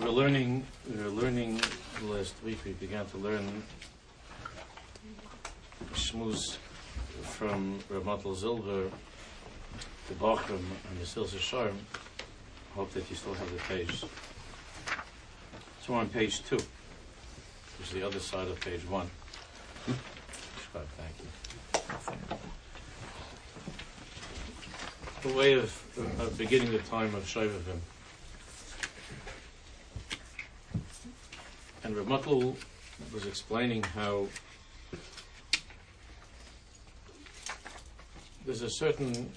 We were learning last week. We began to learn Shmuz from Ramatal Zilber, the Bachram, and the Silsa Sharm. Hope that you still have the page. So we're on page 2, which is the other side of page 1. Thank you. The way of beginning the time of Shovavim. And Rav Mutl was explaining how there's a certain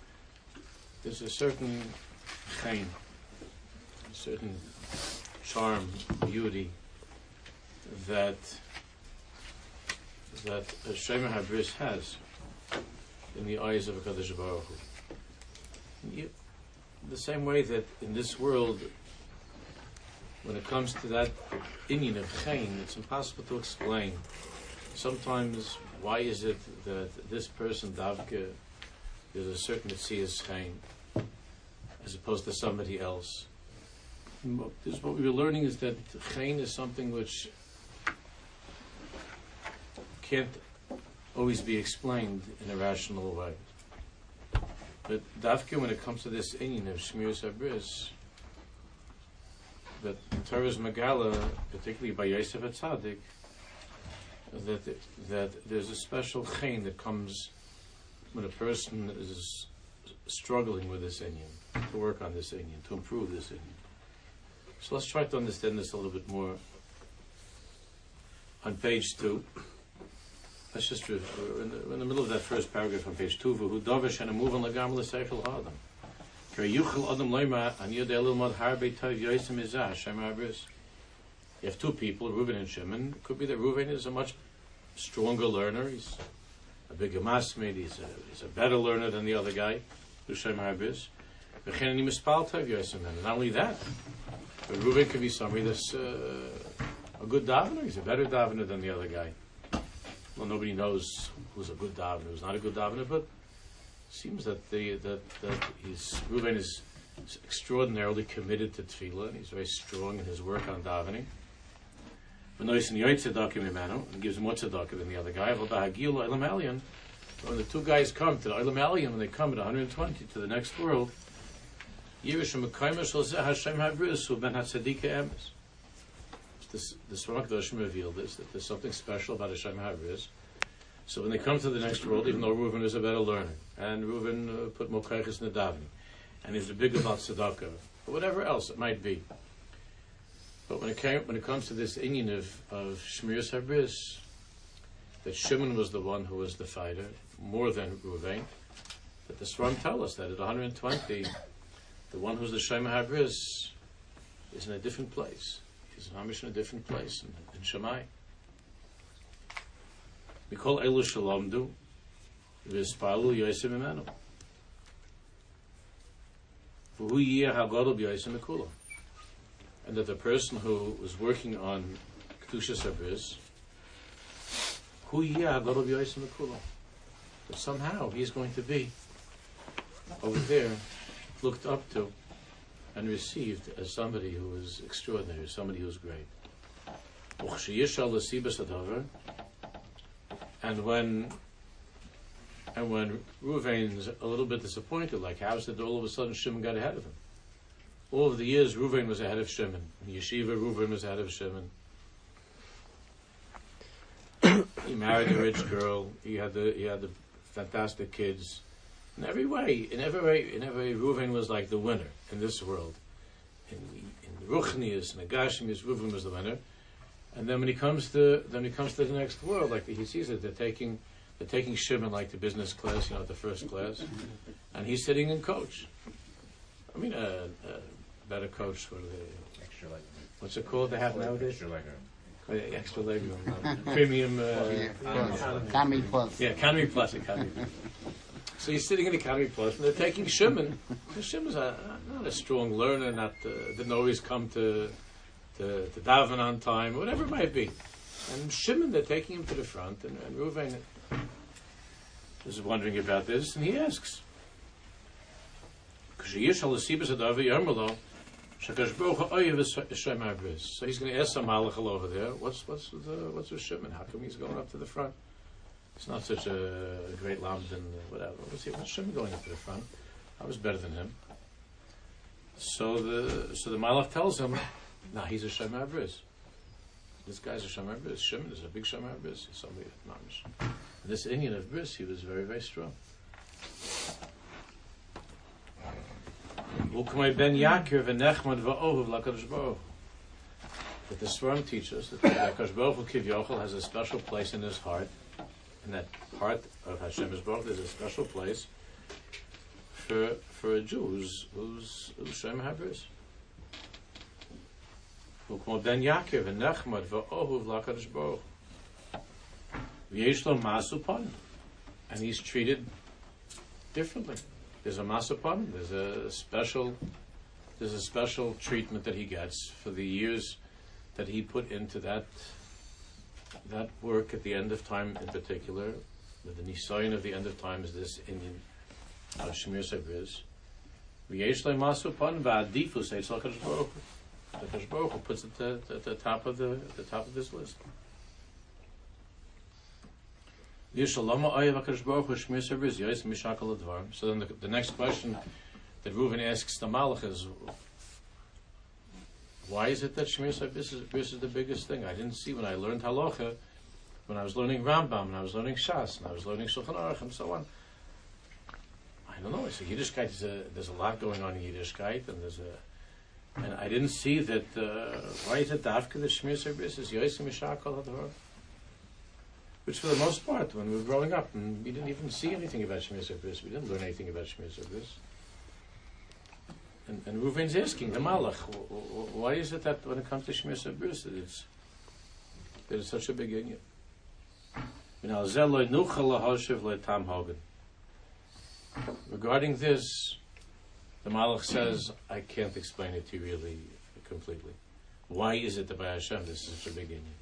chain, a certain charm, beauty that Shema Habris has in the eyes of HaKadosh Baruch Hu. The same way that in this world, when it comes to that inyan of chain, it's impossible to explain. Sometimes, why is it that this person, Davke, there's a certain Metzias chain, as opposed to somebody else? What we were learning is that chain is something which can't always be explained in a rational way. But Davke, when it comes to this inyan of Shmiras Habris, that Torah's Megala, particularly by Yosef HaTzadik, that there's a special chain that comes when a person is struggling with this inyan, to work on this inyan, to improve this inyan. So let's try to understand this a little bit more. On page 2, let's just in the middle of that first paragraph on page 2, V'hu dovish and a move on lagam l'seichel ha'adam. You have two people, Reuven and Shimon. It could be that Reuven is a much stronger learner. He's a bigger masmid. He's a better learner than the other guy, Shema Habris. And not only that, but Reuven could be somebody that's a good davener. He's a better davener than the other guy. Well, nobody knows who's a good davener, who's not a good davener, but it seems that Reuven is extraordinarily committed to tefillah, and he's very strong in his work on davening. And gives more tzedakah than the other guy. When the two guys come to the Olam Elyon, when they come at 120 to the next world, the Sfar HaKadoshim revealed this, that there's something special about Hashem Habris. So when they come to the next world, even though Reuven is a better learner, and Reuven put more kaiches in the davening, and he's big about tzedakah, or whatever else it might be. But when it comes to this inyan of Shmiras Habris, that Shimon was the one who was the fighter, more than Reuven, that the Sfarim tell us that at 120, the one who's the Shema Habris is in a different place. He's in a different place in Shammai. We call Elu Shalomdu V'Ispalu Yosef Imenu. V'hu yiyeh hagadol b'Yosef Mekula. And that the person who was working on Kedushas Habris, Hu yiyeh hagadol b'Yosef Mekula, that somehow he's going to be over there looked up to and received as somebody who is extraordinary, somebody who's great. And when Reuven's a little bit disappointed, like how is it that all of a sudden Shimon got ahead of him? All of the years Reuven was ahead of Shimon. In Yeshiva, Reuven was ahead of Shimon. He married a rich girl. He had the fantastic kids. In every way, Reuven was like the winner in this world. In Ruchnius and Agashmius, Reuven was the winner. And then when he comes to the next world, like he sees it, they're taking Shimon like the business class, the first class, and he's sitting in coach. I mean, a better coach. Extra leg. What's it called? They have nowadays. Extra leg. Extra leg. Premium. Economy Plus. Yeah, Economy Plus. So he's sitting in Economy Plus, and they're taking Shimon. Shimon's not a strong learner, didn't always come to daven on time, whatever it might be. And Shimon, they're taking him to the front, and Reuven is wondering about this, and he asks, Shakadosh Baruch Hu oyev Hashem habris. So he's going to ask some malachal over there. What's with Shimon? How come he's going up to the front? It's not such a great lamb and whatever. What's Shimon going up to the front? I was better than him. So the malach tells him, "Nah, he's a Shem habris. This guy's a Shem habris. Shimon is a big Shem habris. He's somebody mamish. This Indian of bris, he was very, very strong." But the Swarm teaches that Hakadosh Baruch Hu Kivyochel has a special place in his heart, and that heart of Hashem's Baruch is a special place for a Jew who's Shem habris. Ben Yaakov and Nechmad va'ohuv l'Hakadosh Baruch v'yesh lo masu upon him, and he's treated differently. There's a masu upon him. There's a special treatment that he gets for the years that he put into that work at the end of time. In particular, the nisayon of the end of time is this Indian Shemir Sabriz. V'yesh lo masu upon him va'adifus eitz l'Hakadosh Baruch Hu. The Hakadosh Baruch Hu puts it at the top of this list. So then the next question that Reuven asks the Malach is, why is it that Shmir Sabris is the biggest thing? I didn't see when I learned Halacha, when I was learning Rambam, and I was learning Shas, and I was learning Shulchan Aruch, and so on. I don't know. It's a Yiddishkeit. There's a lot going on in Yiddishkeit, and I didn't see that. Why is it Dafka the Shmir Sabris is Yosim Mishakal Hadvar? Which, for the most part, when we were growing up, and we didn't even see anything about Shmir Sabris. We didn't learn anything about Shmir Sabris. And Reuven's asking the Malach, why is it that when it comes to Shmir Sabris, that it's such a big inyan? Regarding this, the Malach says, I can't explain it to you really completely. Why is it that by Hashem this is such a big inyan?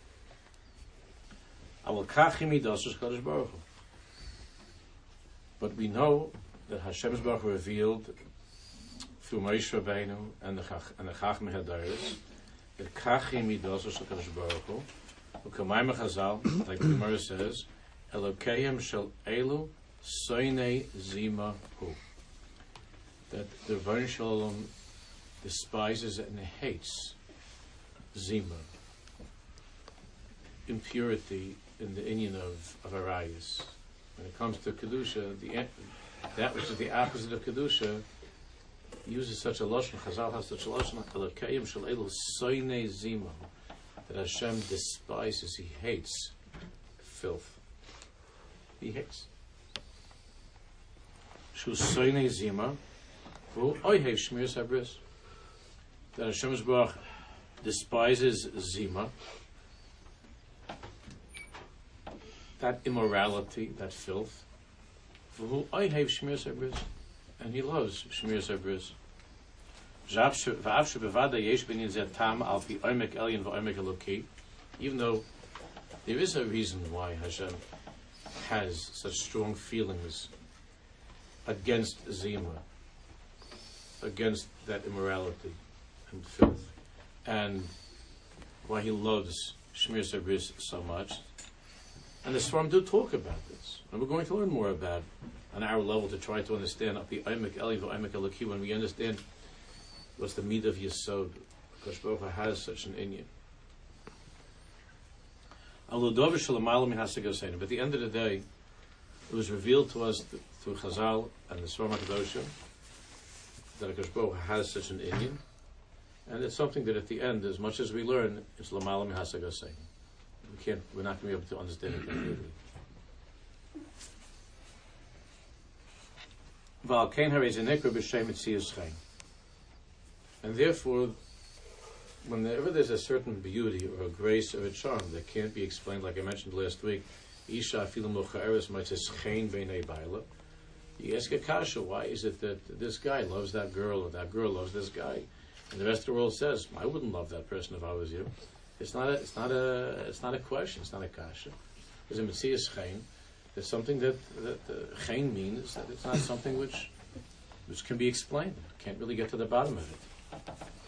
But we know that Hashem's Baruch Hu revealed through Moshe Rabbeinu and the Chachmei Hadaris that Kachi Midos HaKadosh Baruch Hu, U'kamayim Chazal, like the Gemara says, Elokeim Shel Elu Soinei Zima Hu, that the Rebbeinu Shalom despises and hates Zima, impurity in the inyan of Arayis. When it comes to Kedusha, that which is the opposite of Kedusha, he uses such a lashon. Chazal has such a lashon. Elokeim shel elu soinei zima, that Hashem despises. He hates filth. He hates. Shu soinei zima, v'hu oihev shmir sabris. That Hashem's Baruch despises zima, that immorality, that filth. V'hu oihev shmir sabris. And he loves Shmir Sabris. Even though there is a reason why Hashem has such strong feelings against Zima, against that immorality and filth, and why he loves Shmir Sabris so much. And the Swarm do talk about this, and we're going to learn more about on our level to try to understand the Oimek Eli v'Oimek Eloki, when we understand what's the meat of Yesod. Because Baruch Hu has such an inyan. But at the end of the day, it was revealed to us through Chazal and the Swarm HaKadoshim that Baruch Hu has such an inyan, and it's something that at the end, as much as we learn, it's L'malam Hasagosein. We're not going to be able to understand it completely. And therefore, whenever there's a certain beauty or a grace or a charm that can't be explained, like I mentioned last week, Isha afilu mochaeres mitzes chen b'nei baila, you ask a kasha, why is it that this guy loves that girl or that girl loves this guy, and the rest of the world says, I wouldn't love that person if I was you. It's not a question. It's not a kasha. There's a mitzias chen. There's something that chen means that it's not something which can be explained. Can't really get to the bottom of it.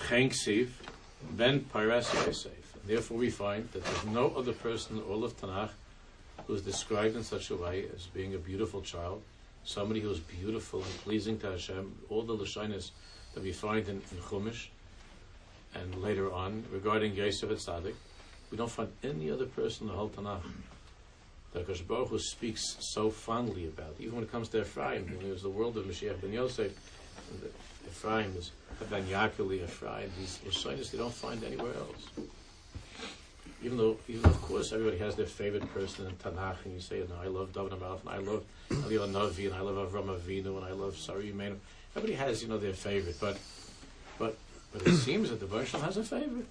Chen Ksiv, Ben Paras Yosef. Therefore, we find that there's no other person in all of Tanakh who is described in such a way as being a beautiful child, somebody who is beautiful and pleasing to Hashem. All the Lashonos that we find in Chumash and later on regarding Yosef and Tzaddik, we don't find any other person in the whole Tanakh that HaKadosh Baruch Hu speaks so fondly about. Even when it comes to Ephraim, when there's the world of Mashiach ben Yosef, Ephraim is Ben Yakeli, Ephraim, these Lashonos they don't find anywhere else. Even of course everybody has their favorite person in Tanakh, and you say, no, I love David HaMelech, and I love Eliyahu Navi, and I love Avram Avinu, and I love Sarah Yimenu. Everybody has, their favorite, but it seems that the Baruch Shalom has a favorite.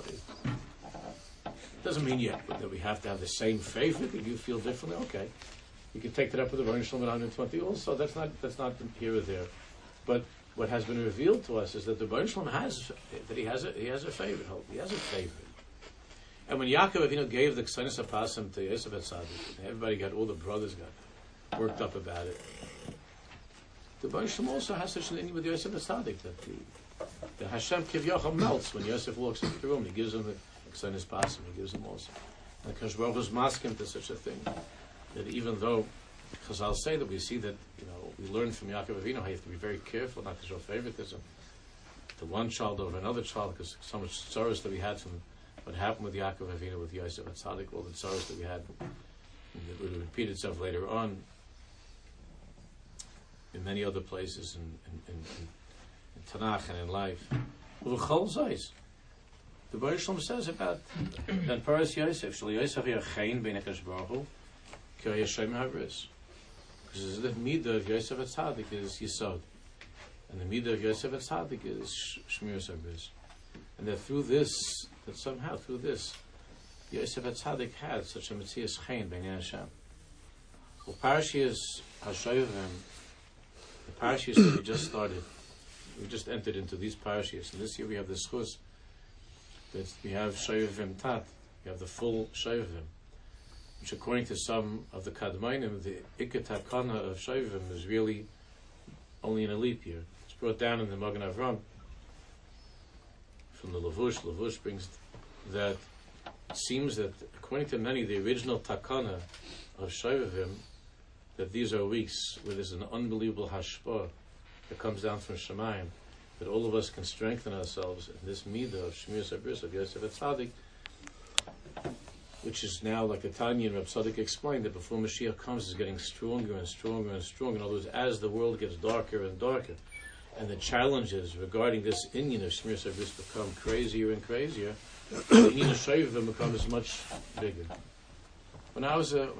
It doesn't mean yet that we have to have the same favorite. If you feel differently, okay, you can take that up with the Baruch Shalom at 120 also. That's not here or there, but what has been revealed to us is that the Baruch Shalom has a favorite. He has a favorite. And when Yaakov Avinu gave the Ksenis HaPasim to Yosef Atzadik, all the brothers got worked up about it. The Baruch Shalom also has such an inyan with Yosef Atzadik that the Hashem Kivyochel melts when Yosef walks into the room. He gives him the Ksenis HaPasim. He gives him also. And the Kadosh Baruch Hu is masking to such a thing that even though Chazal say that we see that we learn from Yaakov Avinu how you have to be very careful not to show favoritism to one child over another child, because so much sorrows that we had from what happened with Yaakov Avinu, with Yosef Atzadik, all the sorrows that we had, and it would repeat itself later on in many other places in Tanakh and in life. The Baruch Shalom says about that Paras Yosef, Shal Yosef Yachein Bein HaKadosh Baruch Hu, Ki Hashem Havris. Because the midah of Yosef Atzadik is Yisod, and the midah of Yosef Atzadik is Shmiras Havris, and that somehow through this, Yosef Atzadik had such a Metzias Chen Bein Hashem. Well, Parashiyas Hashoyavim, the Parashiyas that we just started, we just entered into these Parashiyas, and this year we have the Schus that we have Shoyavim Tat, we have the full Shoyavim, which according to some of the Kadmainim, the Ikka Takana of Shoyavim is really only in a leap year. It's brought down in the Magen Avram from the Lavush. Lavush brings that it seems that according to many, the original Takana of Shoyavim, that these are weeks where there's an unbelievable hashpah that comes down from Shemayim, that all of us can strengthen ourselves in this midah of Shmiras Habris of Yosef Atzadik, which is now, like the Tanya and Reb Tzaddik explained, that before Mashiach comes is getting stronger and stronger and stronger. In other words, as the world gets darker and darker, and the challenges regarding this inyan of Shmiras Habris become crazier and crazier, the inyan of Shoyavim becomes much bigger. When I was a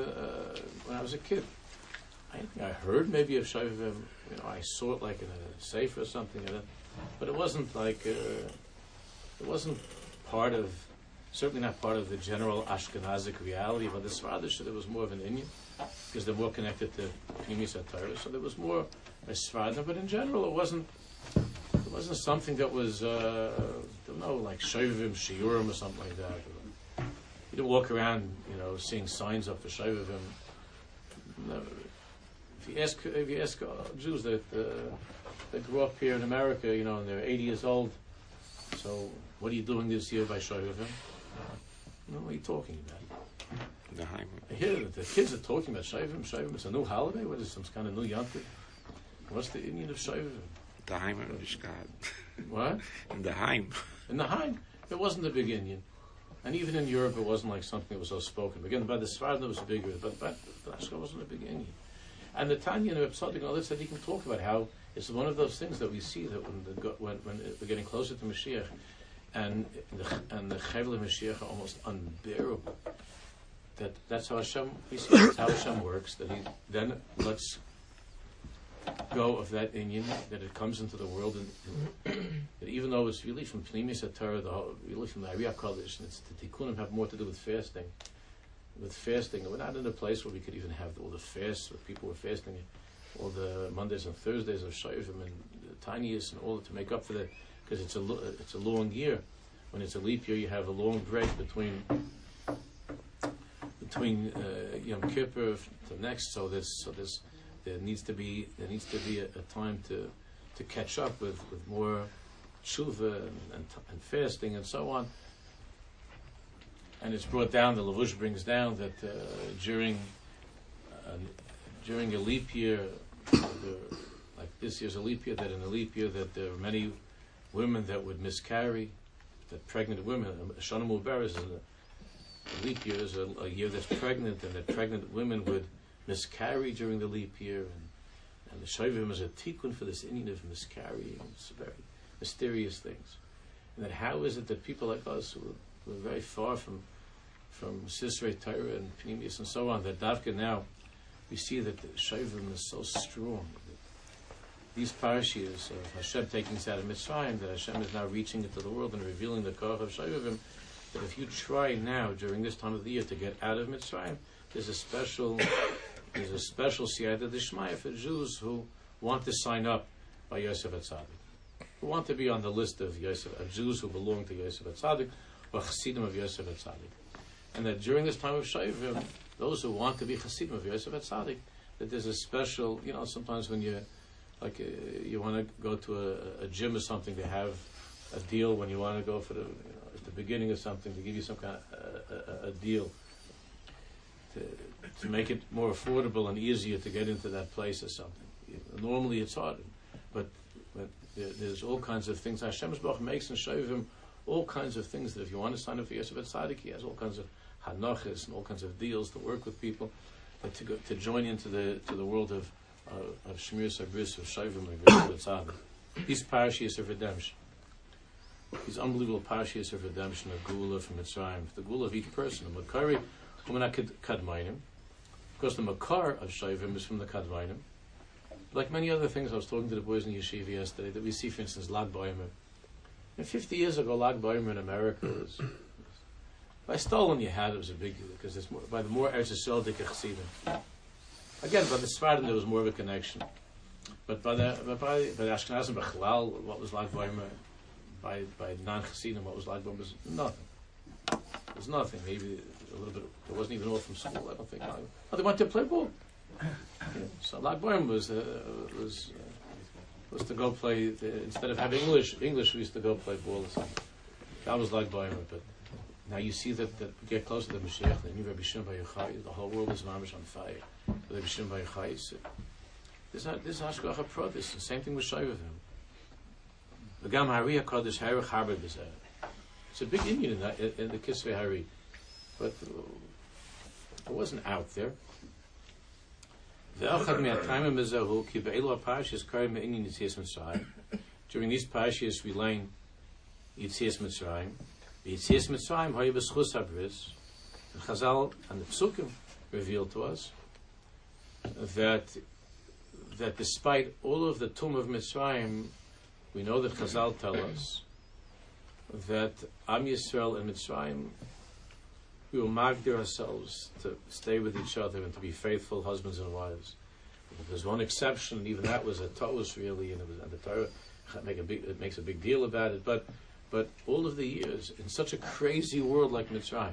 kid, I think I heard maybe of Shoyavim. I saw it like in a sefer or something, but it wasn't like it wasn't certainly not part of the general Ashkenazic reality. But the Sfaradish, there was more of an inyan because they're more connected to Pnimis HaTorah, so there was more a Sfaradim. But in general, it wasn't something that was like Shoyavim Shiurim or something like that. You didn't walk around, seeing signs up for Shoyavim. No. If you ask Jews that grew up here in America, and they're 80 years old, so what are you doing this year by Shoyavim? What are you talking about? The Heim. I hear that the kids are talking about Shoyavim. Shoyavim is a new holiday. What is some kind of new yantiv? What's the inyan of Shoyavim? The Heim of Mishkan. What? In the Heim. In the Heim, it wasn't a big inyan. And even in Europe, it wasn't like something that was so spoken. Again, by the Sfarad, it was bigger, but Ashka wasn't a big inyan. And the Tanya and the Reb Tzaddik and all this, that he can talk about how it's one of those things that we see that when we're getting closer to Mashiach, and the Chevle Mashiach are almost unbearable. That's how Hashem, we see that's how Hashem works. That He then lets go of that inyan, that it comes into the world, and that even though it's really from Pnimis HaTorah, really from the Ariyah Kodesh, and it's the Tikkunim have more to do with fasting. We're not in a place where we could even have all the fasts, where people were fasting all the Mondays and Thursdays of Shoyavim and the Tiniest and all to make up for that, because it's a long year. When it's a leap year, you have a long break between Yom Kippur to next. So there needs to be a time to catch up with more tshuva and fasting and so on. And it's brought down, the Lavush brings down that during a leap year, like this year's a leap year, that in a leap year that there are many women that would miscarry, that pregnant women, Shana Mubarak is a leap year is a year that's pregnant, and that pregnant women would miscarry during the leap year, and the Shovim is a tikkun for this Indian of miscarrying. It's very mysterious things. And that how is it that people like us who are very far from Sisrei Torah and Pneumius and so on, that Davka now we see that the Shovim is so strong. These parashiyas of Hashem taking us out of Mitzrayim, that Hashem is now reaching into the world and revealing the Koch of Shovim, that if you try now during this time of the year to get out of Mitzrayim, there's a special siyata d'shmaya for Jews who want to sign up by Yosef HaTzadik, who want to be on the list of Jews who belong to Yosef HaTzadik or Chassidim of Yosef HaTzadik. And that during this time of Shovim, those who want to be Chassidim of Yosef HaTzadik, that there's a special, sometimes when you want to go to a gym or something to have a deal, when you want to go for at the beginning of something to give you some kind of a deal to make it more affordable and easier to get into that place or something. Normally it's hard, but there's all kinds of things. Hashem Yisborach makes and Shovim all kinds of things that if you want to sign up for Yosef HaTzadik, he has all kinds of hanachas and all kinds of deals to work with people, but to join into the world of Shmir Sabris, of Shovim, of Yosef HaTzadik. These parashiyas of redemption, these unbelievable parashiyas of redemption, of Gula from Mitzrayim, the Gula of each person, the Makari, Kadmainim. Of course, the Makar of Shovim is from the Kadmainim. Like many other things, I was talking to the boys in Yeshiva yesterday, that we see, for instance, Lag Ba'omer. 50 years ago, Lag Ba'omer in America was, by stolen you had, it was a big, because it's more, by the more Eretz Yisrael Dikah Chassidim. Again, by the Sfardim there was more of a connection. But by the Ashkenazim Bechlal, what was Lag Ba'omer? By non-Chassidim, what was Lag Ba'omer? Was nothing. It was nothing. Maybe a little bit. It wasn't even all from school. I don't think. Oh, they went to play ball. So Lag Ba'omer was to go play. Instead of having English, we used to go play ball or something. That was Lag Ba'omer. But now you see that we get closer to Mashiach. The whole world is mamish on fire. Rabbi Shimon Bar Yochai. This is Hashgacha Pro. This is the same thing with Shovim. The Gam Hari HaKadosh Herech Harbe B'Zeh. It's a big Indian in the Kisvei Hari, but it wasn't out there. During these parashiyas we learn Yitzias Mitzrayim. Yitzias Mitzrayim Hoye B'Schus HaBris. Chazal and the Psukim reveal to us that despite all of the tomb of Mitzrayim, we know that Chazal tell us that Am Yisrael and Mitzrayim, we will magdir ourselves to stay with each other and to be faithful husbands and wives. But there's one exception, and even that was a Taurus really, and the Torah makes a big deal about it. But all of the years in such a crazy world like Mitzrayim,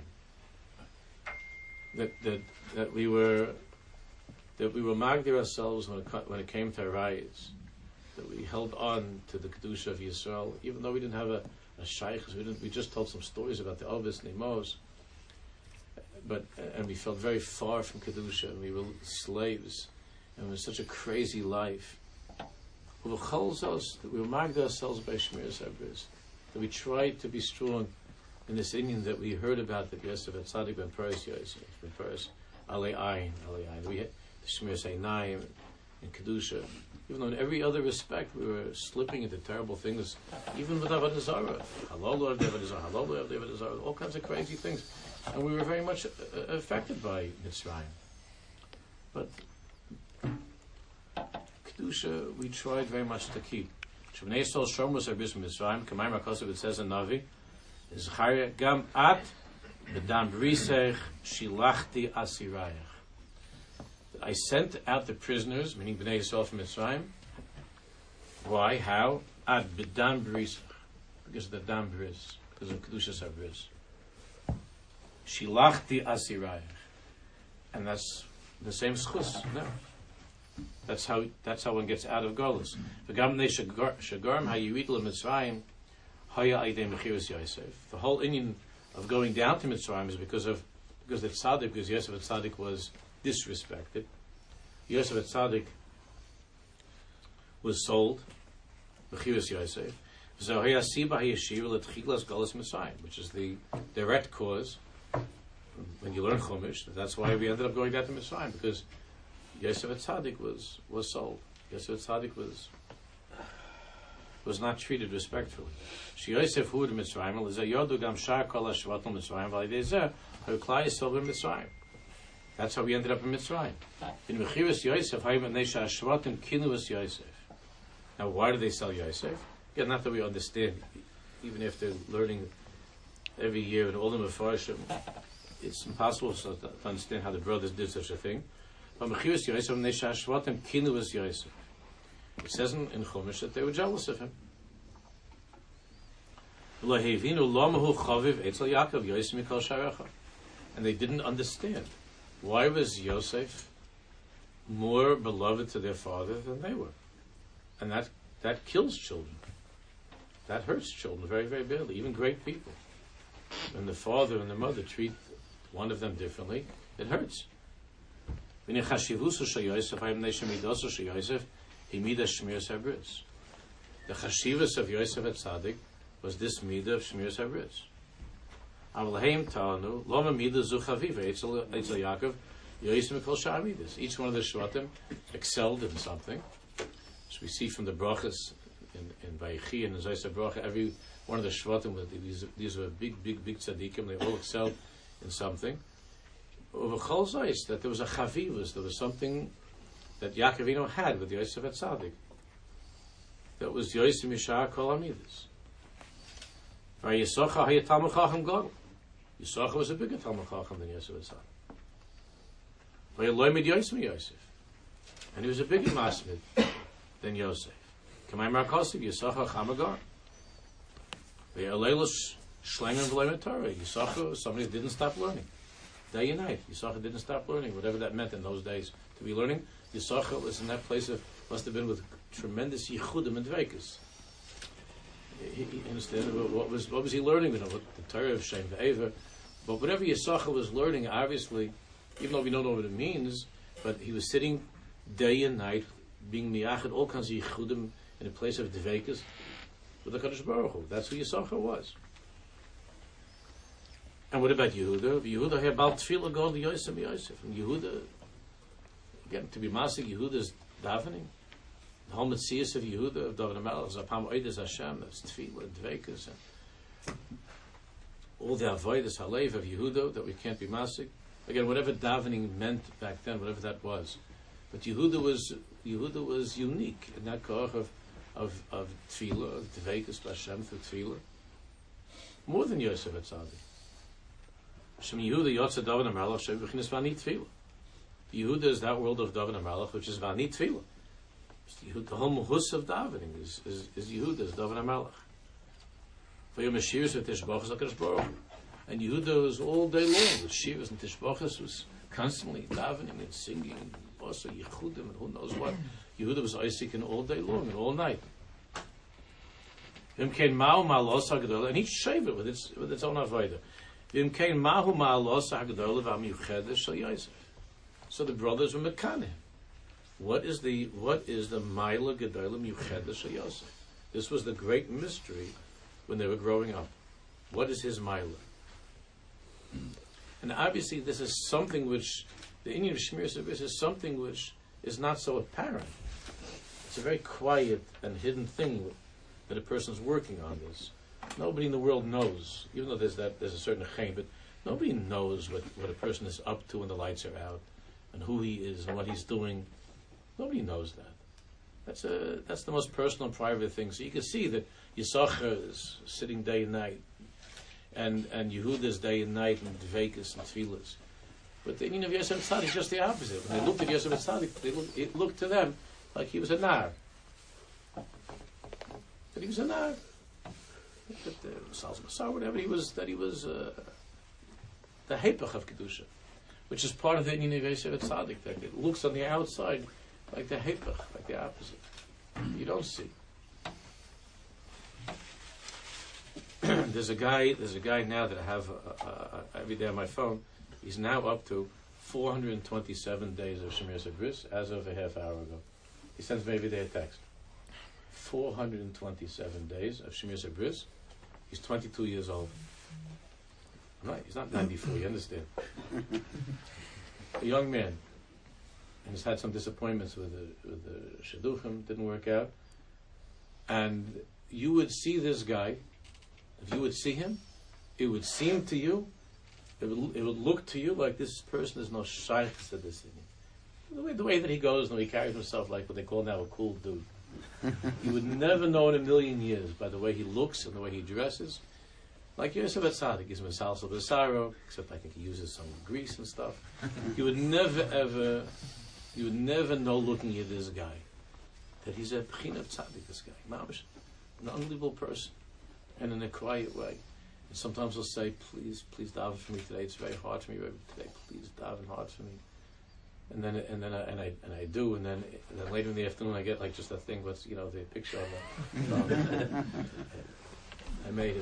that we were magdir ourselves when it came to Arayos, that we held on to the Kedusha of Yisrael, even though we didn't have a shaykh, we just told some stories about the Ovis and Emos, and we felt very far from Kedusha, and we were slaves, and it was such a crazy life. We marked ourselves by Shmir Sabris, that we tried to be strong in this Indian that we heard about, that Yosef HaTzadik ben Peres Yosef, ben Peres Alei Ayin. We had the Shmir Seinayim and Kedusha. Even though in every other respect we were slipping into terrible things, even with Avodah Zarah, Halol of Avodah Zarah, Halol of Avodah Zarah, all kinds of crazy things, and we were very much affected by Mitzrayim. But Kedusha, we tried very much to keep. Shavnei Yisrael Shomros Arbis Mitzrayim, Kamayim HaKosav, it says in Navi, Zechariah Gam At B'Dam B'Risech Shilachti Asirayach. I sent out the prisoners, meaning Bnei Yisrael from Mitzrayim. Why? How? Ad b'dam b'risach, because of the dam b'ris, because of Kedushas HaBris. Shilachti asirayach, and that's the same schus. No, that's how one gets out of Golus. V'gam nei shagarm hayirid l'Mitzrayim Haya Aidei Mechiras Yosef. The whole Indian of going down to Mitzrayim is because the tzaddik, because Yosef Tzaddik was disrespected. Yosef Tzaddik was sold, Mechiras Yosef. Zohaya Siba Hayeshiva L'Tchilas Galus Mitzrayim, which is the direct cause. When you learn Chumash, that's why we ended up going down to Mitzrayim, because Yosef Tzaddik was sold. Yosef Tzaddik was not treated respectfully. She Yosef hu Mitzrayim l'zeh yodu gam shar kol hashvatim Mitzrayim v'alidei zeh ha'uklai yisrael b'Mitzrayim. That's how we ended up in Mitzrayim. In Mechiras Yosef, ha'im neisha hashvatim kinuvas Yosef. Now, why do they sell Yosef? Again, not that we understand, even if they're learning every year in all the Mefarshim, it's impossible to understand how the brothers did such a thing. But Mechiras Yosef neisha hashvatim kinuvas Yosef. It says in Chumash that they were jealous of him. And they didn't understand. Why was Yosef more beloved to their father than they were? And that kills children. That hurts children very, very badly, even great people. When the father and the mother treat one of them differently, it hurts. He midah shmiras habris. The chashivas of Yosef Tzaddik was this midah of shmiras habris. Avalheim ta'anu loma midah zu chaviva etzel Yaakov Yosef mikol shar midas. Each one of the shvatim excelled in something. So we see from the brachas in Vayichi and in Zayis Bracha, every one of the shvatim, these were big tzaddikim. They all excelled in something. Over Chol Zayis, that there was a chavivas, there was something that Yaakov Avinu had with Yosef Tzaddik. That was Yosef Mishar Kol Amidas. For Yisocha Hayat Talmud Chacham Gadol. Yisocha was a bigger Talmud Chacham than Yosef Tzaddik. For Yeloimid Yosef. And he was a bigger Masmid than Yosef. Kamay Markosiv, Yisocha Chamagar. For Yeleilos Shlengen V'Loimid Torah. Yisocha was somebody who didn't stop learning. Day and night. Yisocha didn't stop learning, whatever that meant in those days to be learning. Yisachar was in that place of, must have been with tremendous yichudim and dveikus. He understand what was he learning? You know, what the Torah of Shem Ve'eva. But whatever Yisachar was learning, obviously, even though we don't know what it means, but he was sitting day and night, being miyachid, all kinds of yichudim in a place of dveikus with the Kadosh Baruch Hu. That's who Yisachar was. And what about Yehuda? Yehuda had Bal Tefillah go to Yosef. And Yehuda, again, to be Masik, Yehuda's davening. The whole Metzias of Yehuda, of David HaMelech, Zapam Oides Hashem, that's Tefillah, Dveikus, and all the Avodas Halev of Yehuda that we can't be Masik. Again, whatever davening meant back then, whatever that was. But Yehuda was unique in that koach of Tefillah, of Dveikus Hashem through Tefillah. More than Yosef Tzaddik. Hashem Yehuda Yotze David HaMelech, Shem B'chinas Vani Tefillah. Yehuda is that world of David HaMelech, which is Vani Tefillah. The whole Mahus of davening is Yehuda, is David HaMelech. For your Mashiach with Tishbachas HaKadosh Baruch Hu. And Yehuda was all day long with Shivas and Tishbachas, was constantly davening and singing and Basa Yechudim and who knows what. Yehuda was Isaac all day long and all night. And each shaver with its own avodah. So the brothers were Mekanim. What is the Maila Gedolim Yuchedah Shel Yosef? This was the great mystery when they were growing up. What is his Maila? And obviously this is something which, the Indian of Shmir Service is something which is not so apparent. It's a very quiet and hidden thing that a person's working on this. Nobody in the world knows, even though there's a certain chaim, but nobody knows what a person is up to when the lights are out, and who he is and what he's doing. Nobody knows that. That's the most personal and private thing. So you can see that Yisachar is sitting day and night, and Yehuda is day and night in Dveikus and Tfilas. But the Indian of Yosef Tzaddik is just the opposite. When they looked at Yosef Tzaddik, it looked to them like he was a nar. That he was a nar. That whatever he was, that he was the Hepech of Kedusha, which is part of the Indian of Yosef Tzaddik, that it looks on the outside like the Hepech, like the opposite. You don't see. there's a guy now that I have every day on my phone. He's now up to 427 days of Shemir Sabris as of a half hour ago. He sends me every day a text. 427 days of Shemir Sabris. He's 22 years old. Right, he's not 94, you understand? A young man. And he's had some disappointments with the Shidduchim, didn't work out. And you would see this guy, if you would see him, it would seem to you, it would look to you like this person is no shaykh to this thing. The way that he goes and he carries himself like what they call now a cool dude. You would never know in a million years by the way he looks and the way he dresses. Like Yosef Atzadik gives him a salsa b'saro, except I think he uses some grease and stuff. You would never know looking at this guy that he's a b'china of tzaddik, this guy. Mamish, an unbelievable person. And in a quiet way. And sometimes he'll say, please daven for me today. It's very hard for me today. Please daven hard for me. And then I do, and then later in the afternoon I get like just a thing with the picture of it. I made it.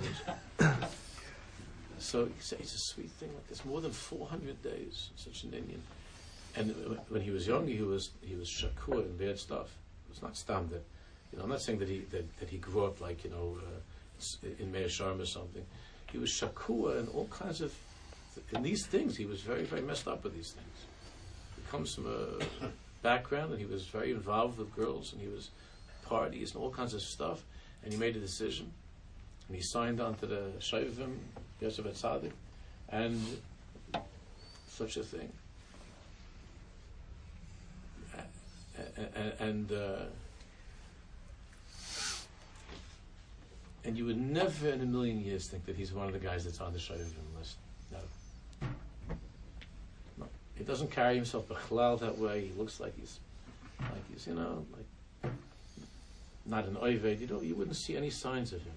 So it's a sweet thing like this. More than 400 days, such an Indian. And when he was young, he was shakur and bad stuff. It was not stam that, I'm not saying that he grew up like in Meir Sharm or something. He was shakur and all kinds of, in these things he was very, very messed up with these things. He comes from a background and he was very involved with girls and he was parties and all kinds of stuff. And he made a decision. And he signed on to the Shovim, Yosef Atzadik, and such a thing. And you would never in a million years think that he's one of the guys that's on the Shovim list. No. He doesn't carry himself b'chlal that way. He looks like he's not an oived. You wouldn't see any signs of him.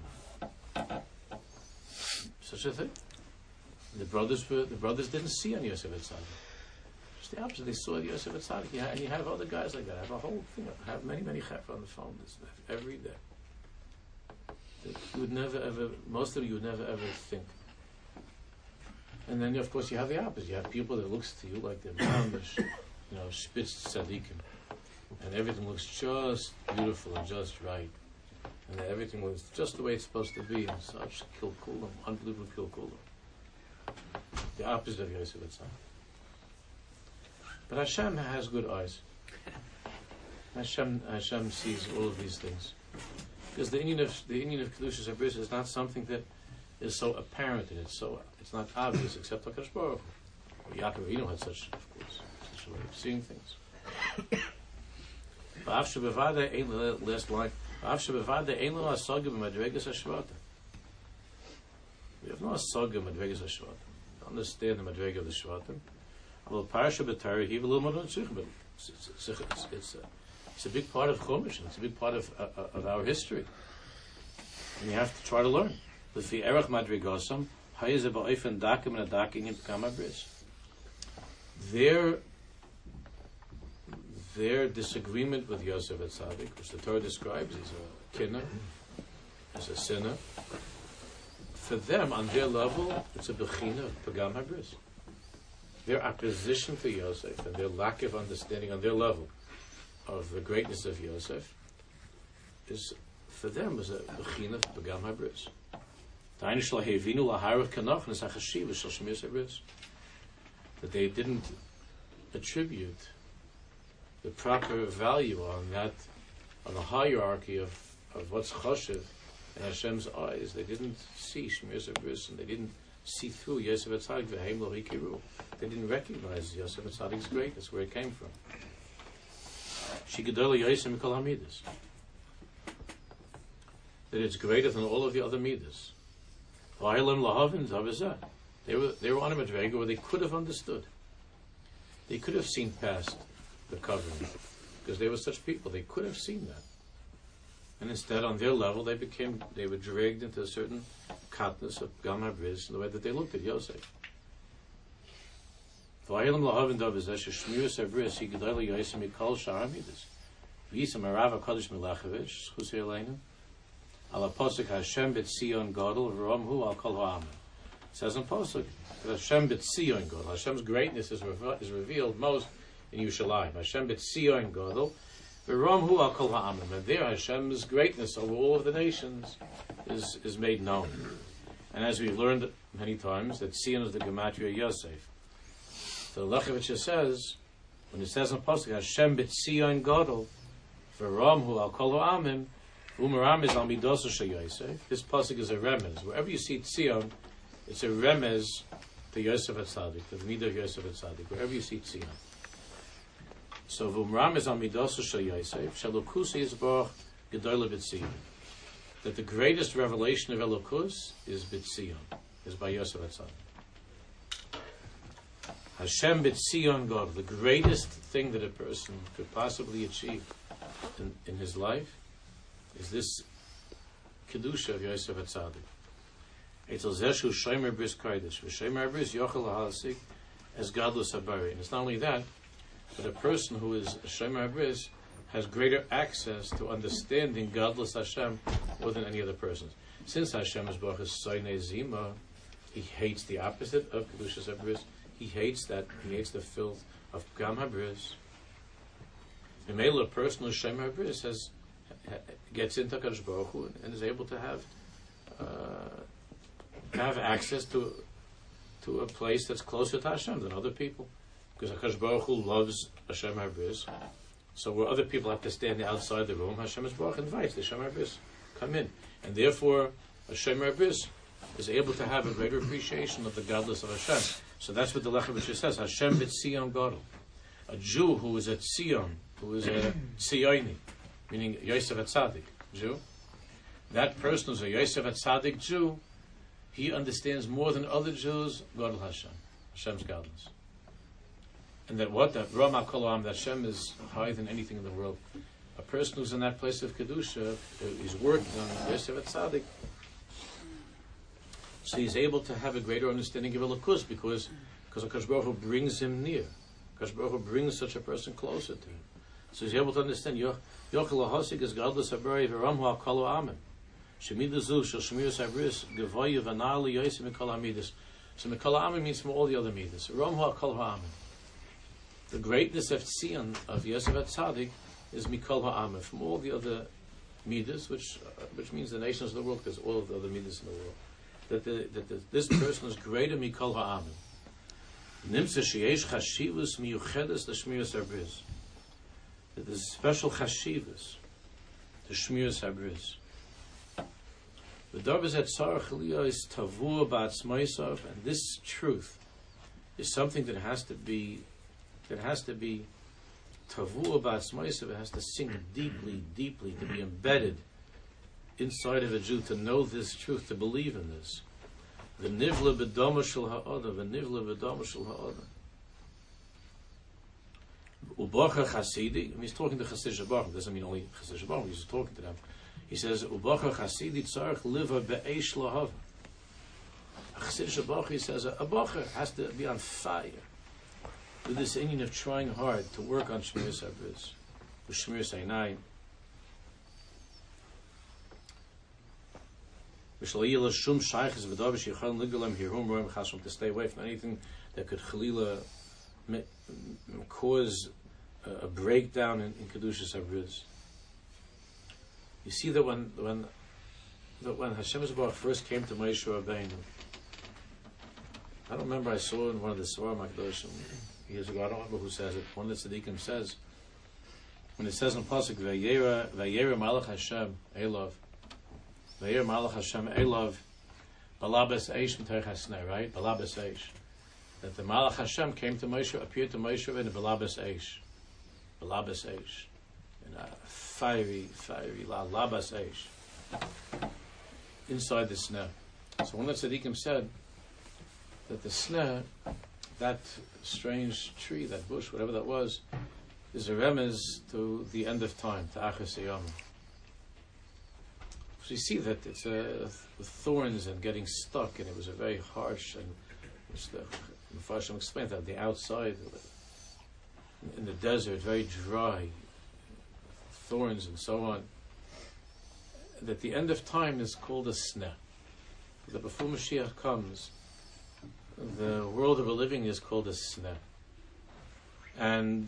Such a thing. The brothers didn't see any Yosef Atzadik. Just the opposite. They saw Yosef Atzadik. And you have other guys like that. I have a whole thing. I have many chefs on the phone every day. You would never ever, most of you would never ever think. And then of course you have the opposite. You have people that looks to you like they're mamish, spitz tzaddikim, and everything looks just beautiful and just right. And everything was just the way it's supposed to be, and such kilkulam, unbelievable kilkulam. The opposite of Yosef Atzadik. But Hashem has good eyes. Hashem sees all of these things. Because the Indian of Kedushas HaBris is not something that is so apparent and it's not obvious except HaKadosh Baruch Hu. Yaakov Avinu had such a way of seeing things. Last line. We have no asaga b'madregas hashvata. Understand the madrega of the shvatim. Although parasha b'Torah, he will learn it's a big part of Chumash, and it's a big part of our history, and you have to try to learn. L'fi erach madregasam hayze ba'ofen dakim and adakim in Pekam HaBris. Their disagreement with Yosef Atzadik, which the Torah describes as a kinner, as a sinner, for them, on their level, it's a bechina of Pekam HaBris. Their opposition to Yosef and their lack of understanding on their level of the greatness of Yosef is, for them, was a bechina of Pekam HaBris. That they didn't attribute the proper value on the hierarchy of what's choshev in Hashem's eyes. They didn't see Shemir Sabris, and they didn't see through Yosef Atzadik v'heim lo hikiru. They didn't recognize Yosef Atzadik's greatness, where it came from. Shigedola Yosef Mikol HaMidas. That it's greater than all of the other midas. V'aylam lahavin zavizah. They were on a madrega where they could have understood. They could have seen past the covering, because they were such people. They could have seen that, and instead, on their level, they were dragged into a certain katnus of Pekam HaBris in the way that they looked at Yosef. Al Apostle Hashem B'Tzion Gadol V'Ram Hu Al Kol Ha'amim. It says in Pasuk that Hashem B'Tzion Gadol. Hashem's greatness is revealed most in Yerushalayim. Hashem B'Tzion Gadol V'Ram Hu Al Kol Ha'amim. And there Hashem's greatness over all of the nations is made known. And as we've learned many times, that Tzion is the Gematria Yosef. So the Lechevitcher says, when it says in Pasuk, Hashem B'Tzion Gadol, V'Ram Hu Al Kol Ha'amim, Umaram is Al Midosa Sheyosef. This Pasuk is a remez. Wherever you see Tzion, it's a remez to Yosef HaTzadik, to the Midah of Yosef HaTzadik, wherever you see Tzion. So Umaram is Al Midosa Sheyosef, Shalukusi Yisborach Gedolah B'Tzion. That the greatest revelation of Elokus is B'Tzion, is by Yosef HaTzadik. Hashem B'Tzion God, the greatest thing that a person could possibly achieve in his life is this Kedusha of Yosef HaTzadik. Eitzel Zeshu Shomer Bris Kodesh, V'Shomer Bris Yochel HaHasik as Gadlus HaBari. And it's not only that, but a person who is a Shomer Bris has greater access to understanding Gadlus Hashem more than any other person. Since Hashem is Baruch Soinei Zima, he hates the opposite of Kedushas HaBris. He hates the filth of Pgam HaBris. The male a person who's Shomer Bris gets into Kadosh Baruch Hu and is able to have access to a place that's closer to Hashem than other people, because Kadosh Baruch Hu loves Hashem HaBris. So where other people have to stand outside the room, Hashem Baruch invites the Hashem HaBris come in, and therefore Hashem HaBris is able to have a greater appreciation of the godless of Hashem. So that's what the Lechevitcher says. Hashem B'Tzion Gadol, a Jew who is a Tzion, who is a Tzioni, meaning Yosef HaTzadik Jew. That person who's a Yosef HaTzadik Jew, he understands more than other Jews Gadol Hashem, Hashem's godless. And that Rama Kol Ha'am, that Hashem is higher than anything in the world. A person who's in that place of Kedusha, he's working on Yosef HaTzadik, so he's able to have a greater understanding of Elokus because HaKadosh Baruch Hu brings him near. HaKadosh Baruch Hu brings such a person closer to him. So he's able to understand Yochel HaHasik is Gadlus HaBari V'Ram Hu Al Kol Ha'amim. Shemidah Zu Shel Shemiras HaBris Gevoyu V'Na'ali Yosef Mikol HaMidas. So Mikol HaAmim means from all the other midas. Ram Hu Al Kol Ha'amim. The greatness of Tzion of Yosef HaTzadik is Mikol HaAmim, from all the other midas, which means the nations of the world, because all of the other midas in the world. That this person is greater Mikol HaAmim. Nimtza sheyesh chashivus miyuchedes l'shmiras HaBris. That there's special chashivus to shmiras HaBris. The davar zet tzarich liyos is tavur ba'atzmaisav, and this truth is something that has to be tavur ba'atzmaisav. It has to sink deeply, to be embedded inside of a Jew, to know this truth, to believe in this. The nivla b'dama shel ha'adam, the nivla b'dama shel ha'adam. Ubacha chasidi, and he's talking to Chassid Shabbat, doesn't mean only Chassid Shabbat, he's talking to them. He says, Ubacha chasidi tzarech liva be'esh lahava. A Chassid Shabbat, he says, a bacher has to be on fire with this inyan of trying hard to work on Shmiras HaBris, with Shmiras Einayim. To stay away from anything that could chalila cause a breakdown in Kedushas HaBris. You see that when Hashem Yisborach first came to Moshe Rabbeinu, I don't remember, I saw in one of the Svarim HaKadoshim years ago, I don't remember who says it, one of the Tzaddikim says, when it says in Pasuk, Vayera Malach Hashem Elov, Vayera Malach Hashem Elov, Balabas Eish M'Teich HaSnei, right? Balabas Eish. That the Malach Hashem came to Moshe, appeared to Moshe in Balabas Eish. Balabas Eish. In a fiery, Labas Eish. Inside the sneh. So one of the Tzaddikim said that the sneh, that strange tree, that bush, whatever that was, is a remez to the end of time, to Achas Yom. So you see that it's with thorns and getting stuck, and it was a very harsh, and which the Mepharshim explained that the outside in the desert, very dry, thorns and so on. that the end of time is called a sneh. That before Mashiach comes, the world that we're living is called a sneh. And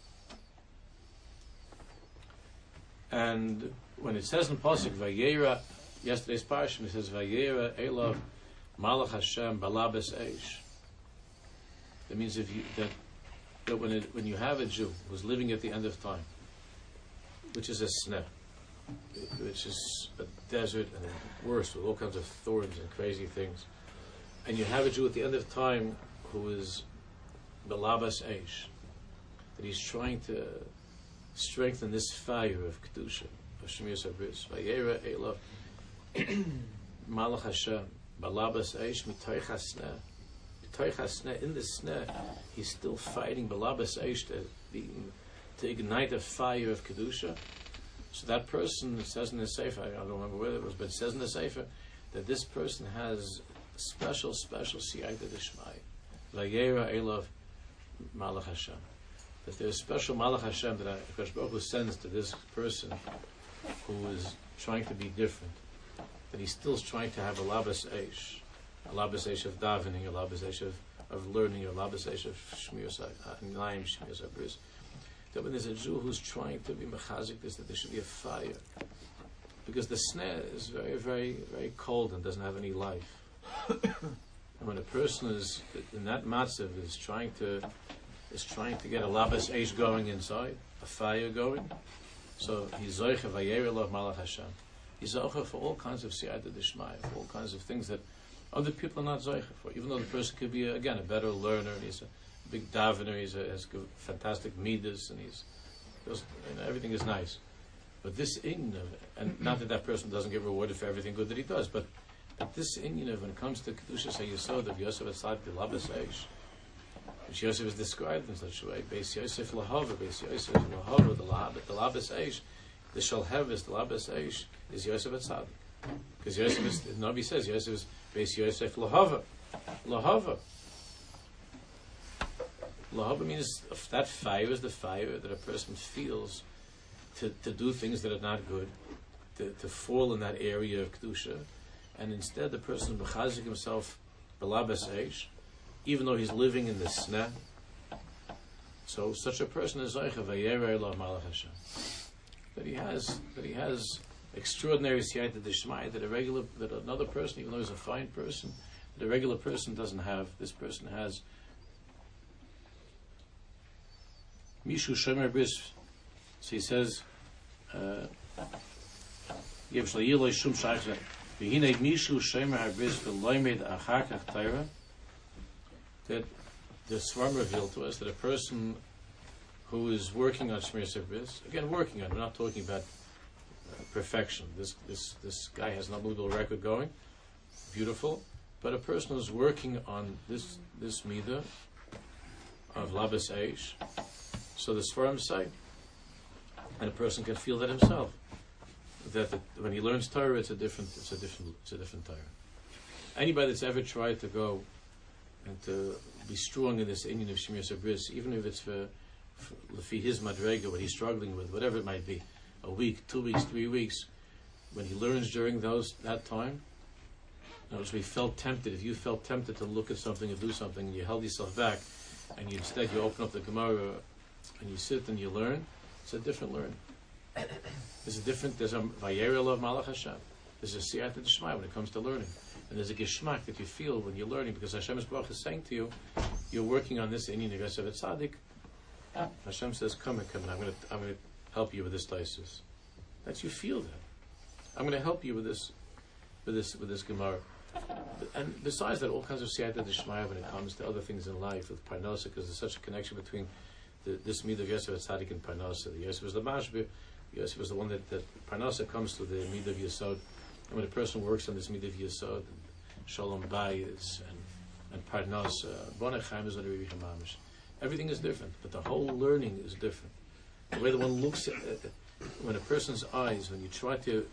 when it says in Pasuk Vayera, yesterday's parsha, it says Vayera Elav Malach Hashem Balabes Eish. That means that when you have a Jew who's living at the end of time, which is a sneh, which is a desert and worse with all kinds of thorns and crazy things, and you have a Jew at the end of time who is Balabas Eish, that he's trying to strengthen this fire of Kedusha, of Shemir Sabris. Vayera Elav Malach Hashem Balabas Eish Mitoich HaSneh. Mitoich HaSneh, in the sneh, he's still fighting Balabas Eish to ignite a fire of Kedusha. So that person, it says in the Sefer, I don't remember where it was, but it says in the Sefer that this person has special siyata d'shmai. Vayera Elav Malach Hashem. That there's special Malach Hashem that HaKadosh Baruch Hu sends to this person who is trying to be different. That he's still trying to have a labas eish of davening, a labas eish of learning, a labas eish of shmir sabris. That when there's a Jew who's trying to be mechazik this, that there should be a fire. Because the sneh is very, very, very cold and doesn't have any life. And when a person is in that matzav is trying to get a labas eish going inside, a fire going, so he's zoicha vayera lov malach Hashem. He's zoicha for all kinds of siyata d'shmai, for all kinds of things that other people are not zoicha for. Even though the person could be a better learner, and he's a big davener, has fantastic midas, and everything is nice. But this inyan of, and not that person doesn't get rewarded for everything good that he does, but this inyan of when it comes to Kedusha HaYesod of Yosef Atzad Labas Eish, which Yosef is described in such a way, Beis Yosef Lahava, the Labas Eish, the Shalhevis, the Labas Eish, is Yosef Atzad. Because Yosef is, the Navi says, Yosef is Beis Yosef Lahava. Lahava means that fire is the fire that a person feels to do things that are not good, to fall in that area of Kedusha, and instead the person mechazik himself Balabas Eish, even though he's living in the sneh. So such a person is Zaycha Vayera Elav Malach Hashem. That he has extraordinary siyata d'shmai that another person, even though he's a fine person, that a regular person doesn't have. This person has Mishu Shomer Bris. So he says, Yev Shlayiloi Shum Shaycha V'hinei Mishu Shomer Bris V'loimed Achar Kach Torah. That the Svarim revealed to us that a person who is working on Shmir Sabris, again working on, we're not talking about perfection. This guy has an unbelievable record going, beautiful, but a person who's working on this midah of Labas Eish, so the Svarim say, and a person can feel that himself, that when he learns Torah, it's a different Torah. Anybody that's ever tried to go and to be strong in this inyan of Shemir Sabris, even if it's for his madrega, what he's struggling with, whatever it might be, a week, 2 weeks, 3 weeks, when he learns during that time, if you felt tempted to look at something or do something, and you held yourself back, and instead you open up the Gemara, and you sit and you learn, it's a different learning. There's a Vayera Lov Malach Hashem. There's a siyata d'shmai when it comes to learning. And there's a geschmack that you feel when you're learning, because Hashem is saying to you, you're working on this inyan of Yosef Tzaddik. Hashem says, come, I'm going to help you with this thesis. That you feel that. I'm going to help you with this Gemara. And besides that, all kinds of siyata d'shmai when it comes to other things in life with Parnasa, because there's such a connection between this midah of Yosef Tzaddik and Parnasa. Yosef is the mashbir. Yosef is the one that Parnasa comes to the midah of Yesod. And when a person works on this midah of Yesod, and Shalom Bayis, and Parnasa, Bonachim is Mamish, everything is different, but the whole learning is different. The way that one looks at when a person's eyes, when you try to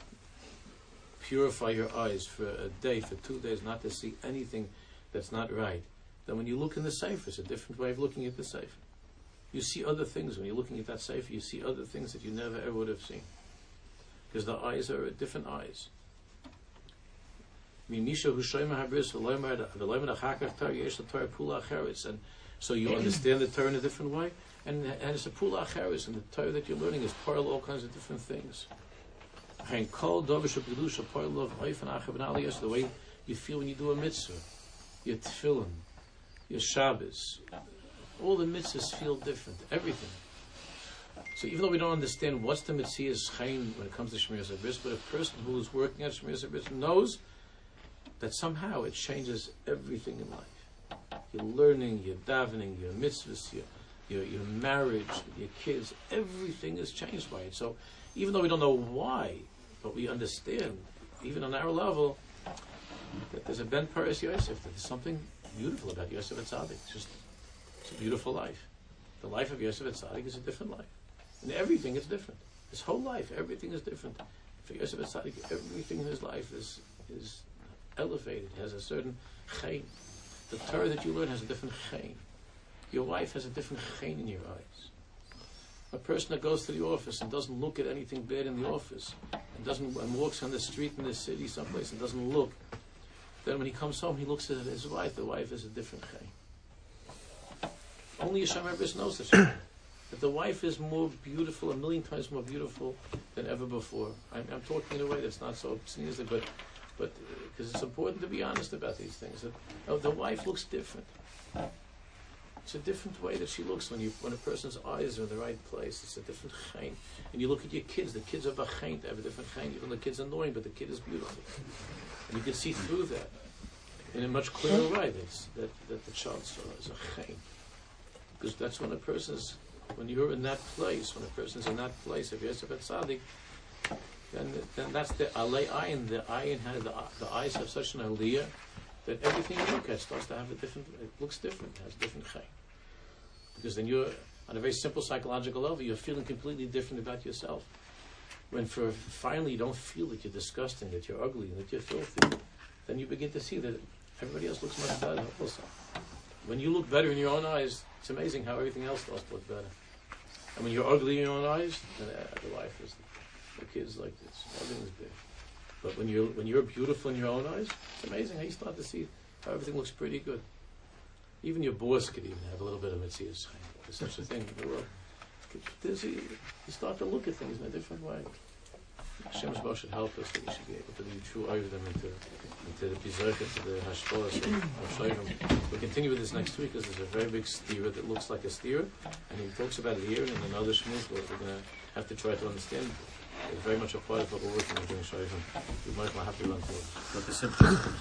purify your eyes for a day, for 2 days, not to see anything that's not right, then when you look in the Sefer, it's a different way of looking at the Sefer. You see other things. When you're looking at that Sefer, you see other things that you never ever would have seen. because the eyes are different eyes. And so you understand the Torah in a different way, and it's a pula acheres, and the Torah that you're learning is part of all kinds of different things. The way you feel when you do a mitzvah, your tefillin, your Shabbos, all the mitzvahs feel different, everything. So even though we don't understand what's the mitzvah's chayin when it comes to Shmiras HaBris, but a person who is working at Shmiras HaBris knows that somehow it changes everything in life. Your learning, your davening, your mitzvahs, your marriage, your kids, everything is changed by it. So even though we don't know why, but we understand, even on our level, that there's a Ben Paris Yosef, that there's something beautiful about Yosef Atzadik. It's a beautiful life. The life of Yosef Atzadik is a different life. And everything is different. His whole life, everything is different. For Yosef Atzadik, everything in his life is elevated, has a certain chayin. The Torah that you learn has a different chayin. Your wife has a different chayin in your eyes. A person that goes to the office and doesn't look at anything bad in the office, and walks on the street in the city someplace and doesn't look, then when he comes home he looks at his wife. The wife is a different chayin. Only Yesham HaBris knows this. That the wife is more beautiful, 1,000,000 times more beautiful than ever before. I'm talking in a way that's not so obscene, but because it's important to be honest about these things. That, the wife looks different. It's a different way that she looks when a person's eyes are in the right place. It's a different chayin. And you look at your kids. The kids are b'chayin. They have a different chayin. Even the kid's annoying, but the kid is beautiful. And you can see through that in a much clearer way. That the child is a chayin. Because that's when when you're in that place, when a person's in that place, if Yosef Atzadik, then that's the alei ayin. The eyes have such an aliyah that everything you look at starts to have it looks different, has different chayin. Because then you're, on a very simple psychological level, you're feeling completely different about yourself. When finally you don't feel that you're disgusting, that you're ugly, and that you're filthy, then you begin to see that everybody else looks much better also. When you look better in your own eyes, it's amazing how everything else starts to look better. And when you're ugly in your own eyes, then the wife is, the kid's like this, everything's big. But when you're beautiful in your own eyes, it's amazing how you start to see how everything looks pretty good. Even your boss could even have a little bit of mitzvahs. There's such a thing in the world. You start to look at things in a different way. Hashem's Baruch should help us that we should be able to be true over them into the bizarka, to the hashpoas of Shoyim. We'll continue with this next week because there's a very big stira that looks like a stira, and he talks about it here and in another shmuz where we're going to have to try to understand. It's very much a part of what we're working on during Shoyim. We might not have to run through it.